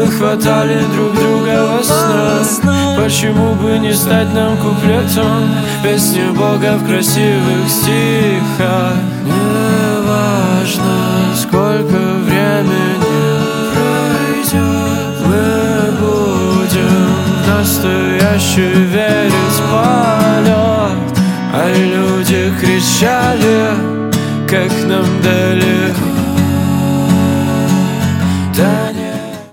Мы хватали друг друга во снах. Почему бы не стать нам куплетом песни Бога в красивых стихах? Не важно, сколько времени пройдет, мы будем в настоящий верить в полет. А люди кричали, как нам далеко.